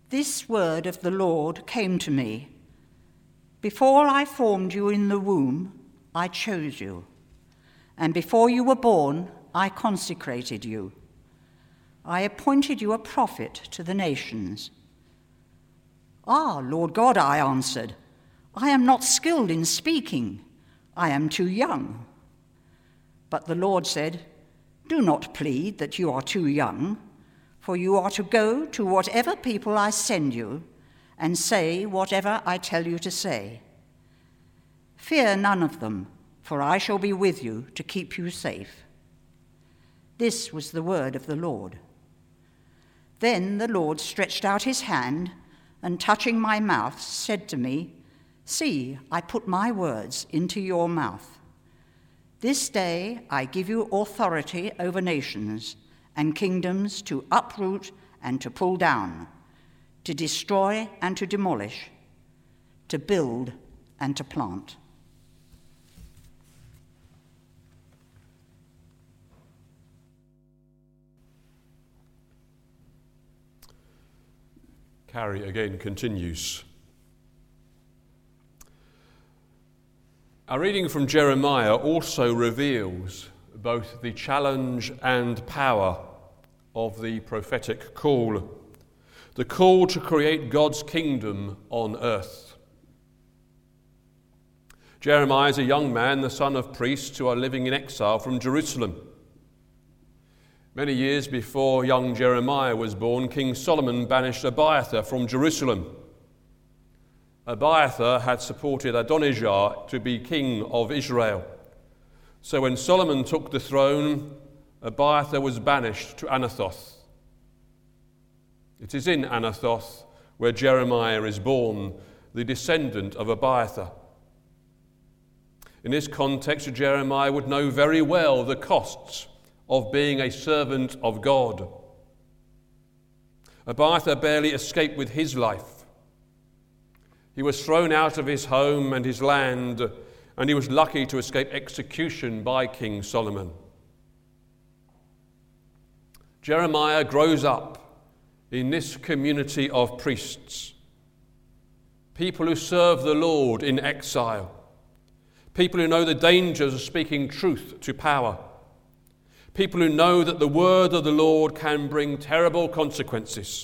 This word of the Lord came to me. Before I formed you in the womb, I chose you, and before you were born, I consecrated you. I appointed you a prophet to the nations. Ah, Lord God, I answered, I am not skilled in speaking. I am too young. But the Lord said, do not plead that you are too young, for you are to go to whatever people I send you and say whatever I tell you to say. Fear none of them, for I shall be with you to keep you safe. This was the word of the Lord. Then the Lord stretched out his hand and, touching my mouth, said to me, see, I put my words into your mouth. This day I give you authority over nations and kingdoms to uproot and to pull down, to destroy and to demolish, to build and to plant. Carrie again continues. Our reading from Jeremiah also reveals both the challenge and power of the prophetic call, the call to create God's kingdom on earth. Jeremiah is a young man, the son of priests who are living in exile from Jerusalem. Many years before young Jeremiah was born, King Solomon banished Abiathar from Jerusalem. Abiathar had supported Adonijah to be king of Israel. So when Solomon took the throne, Abiathar was banished to Anathoth. It is in Anathoth where Jeremiah is born, the descendant of Abiathar. In this context, Jeremiah would know very well the costs of being a servant of God. Abiathar barely escaped with his life. He was thrown out of his home and his land, and he was lucky to escape execution by King Solomon. Jeremiah grows up in this community of priests, people who serve the Lord in exile, people who know the dangers of speaking truth to power, people who know that the word of the Lord can bring terrible consequences.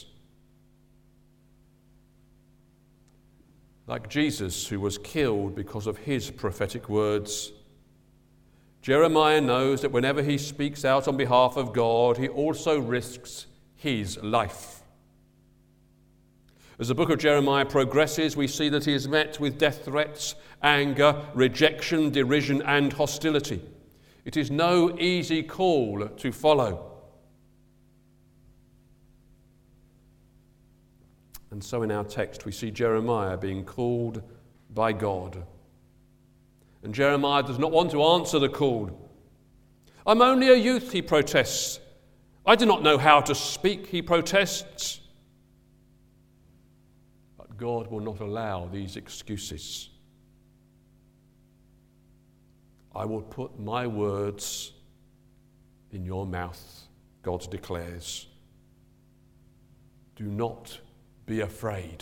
Like Jesus, who was killed because of his prophetic words, Jeremiah knows that whenever he speaks out on behalf of God, he also risks his life. As the book of Jeremiah progresses, we see that he is met with death threats, anger, rejection, derision, and hostility. It is no easy call to follow. And so in our text we see Jeremiah being called by God. And Jeremiah does not want to answer the call. I'm only a youth, he protests. I do not know how to speak, he protests. But God will not allow these excuses. I will put my words in your mouth, God declares. Do not be afraid.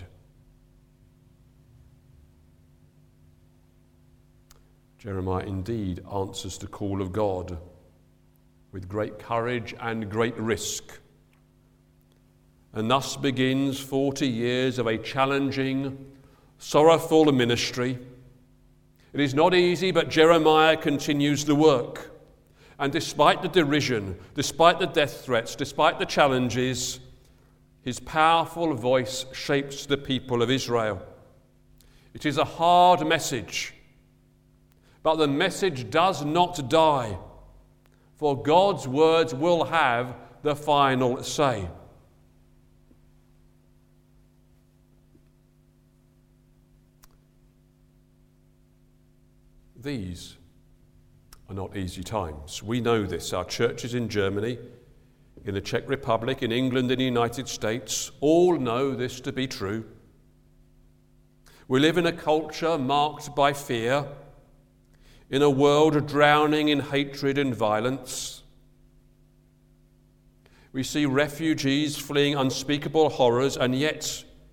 Jeremiah indeed answers the call of God with great courage and great risk. And thus begins 40 years of a challenging, sorrowful ministry. It is not easy, but Jeremiah continues the work. And despite the derision, despite the death threats, despite the challenges, his powerful voice shapes the people of Israel. It is a hard message, but the message does not die, for God's words will have the final say. These are not easy times. We know this. Our churches in Germany, in the Czech Republic, in England, in the United States, all know this to be true. We live in a culture marked by fear, in a world drowning in hatred and violence. We see refugees fleeing unspeakable horrors, and yet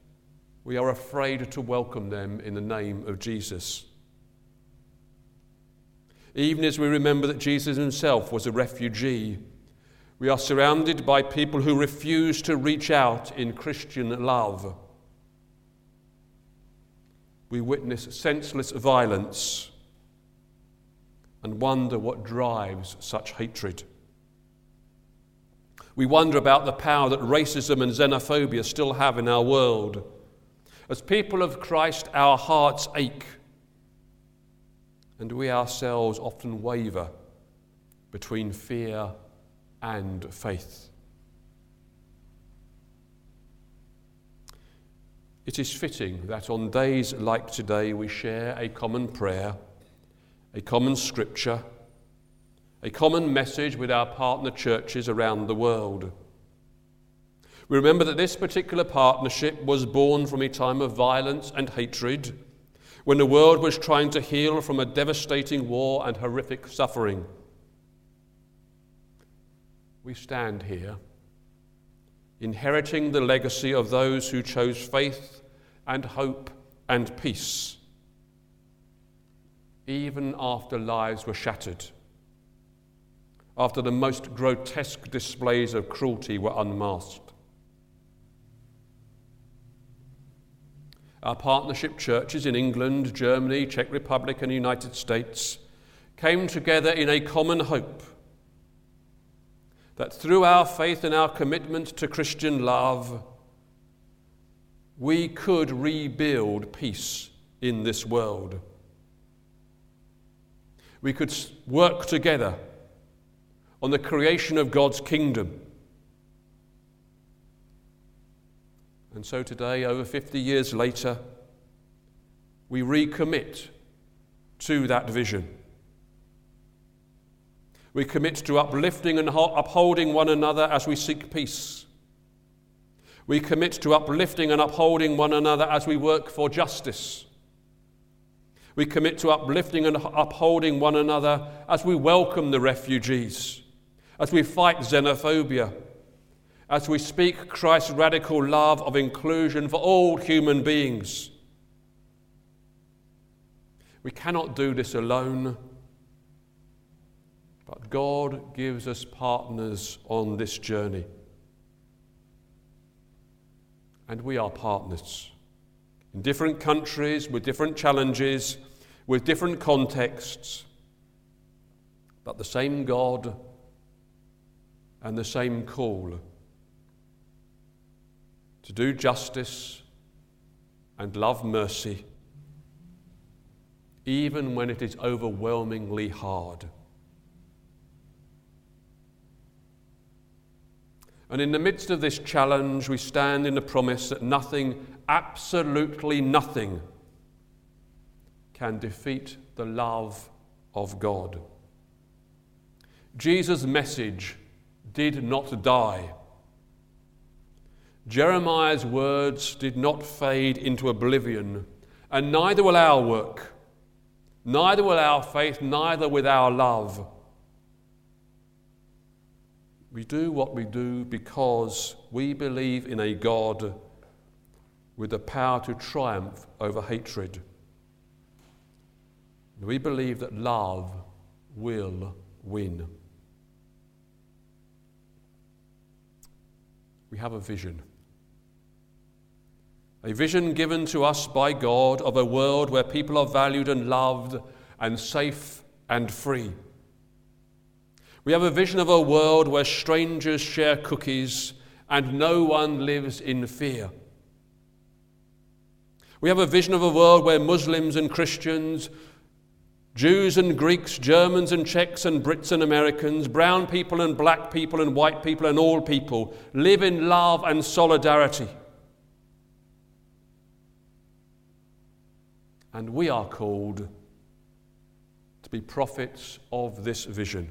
we are afraid to welcome them in the name of Jesus. Even as we remember that Jesus himself was a refugee, we are surrounded by people who refuse to reach out in Christian love. We witness senseless violence and wonder what drives such hatred. We wonder about the power that racism and xenophobia still have in our world. As people of Christ, our hearts ache, and we ourselves often waver between fear and faith. It is fitting that on days like today we share a common prayer, a common scripture, a common message with our partner churches around the world. We remember that this particular partnership was born from a time of violence and hatred, when the world was trying to heal from a devastating war and horrific suffering. We stand here, inheriting the legacy of those who chose faith and hope and peace, even after lives were shattered, after the most grotesque displays of cruelty were unmasked. Our partnership churches in England, Germany, Czech Republic, and the United States came together in a common hope that through our faith and our commitment to Christian love, we could rebuild peace in this world. We could work together on the creation of God's kingdom. And so today, over 50 years later, we recommit to that vision. We commit to uplifting and upholding one another as we seek peace. We commit to uplifting and upholding one another as we work for justice. We commit to uplifting and upholding one another as we welcome the refugees, as we fight xenophobia, as we speak Christ's radical love of inclusion for all human beings. We cannot do this alone, but God gives us partners on this journey. And we are partners in different countries, with different challenges, with different contexts, but the same God and the same call to do justice and love mercy, even when it is overwhelmingly hard. And in the midst of this challenge, we stand in the promise that nothing, absolutely nothing, can defeat the love of God. Jesus' message did not die. Jeremiah's words did not fade into oblivion, and neither will our work, neither will our faith, neither will our love. We do what we do because we believe in a God with the power to triumph over hatred. We believe that love will win. We have a vision. A vision given to us by God of a world where people are valued and loved and safe and free. We have a vision of a world where strangers share cookies and no one lives in fear. We have a vision of a world where Muslims and Christians, Jews and Greeks, Germans and Czechs and Brits and Americans, brown people and black people and white people and all people live in love and solidarity. And we are called to be prophets of this vision,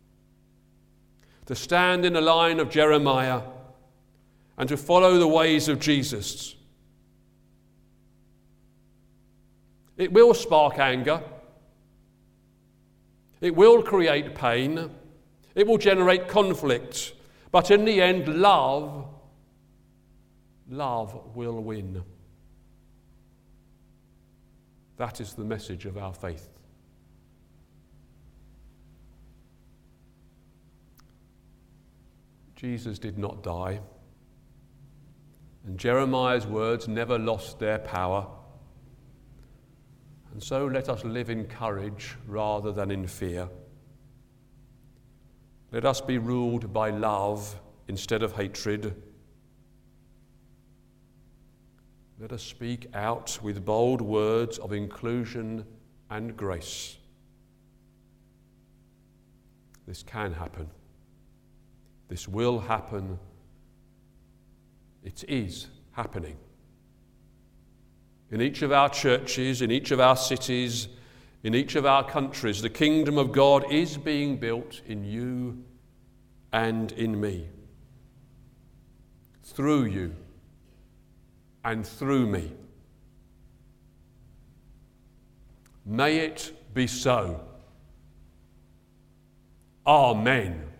to stand in the line of Jeremiah and to follow the ways of Jesus. It will spark anger. It will create pain. It will generate conflict. But in the end, love will win. That is the message of our faith. Jesus did not die, and Jeremiah's words never lost their power. And so let us live in courage rather than in fear. Let us be ruled by love instead of hatred. Let us speak out with bold words of inclusion and grace. This can happen. This will happen. It is happening. In each of our churches, in each of our cities, in each of our countries, the kingdom of God is being built in you and in me. Through you and through me. May it be so. Amen.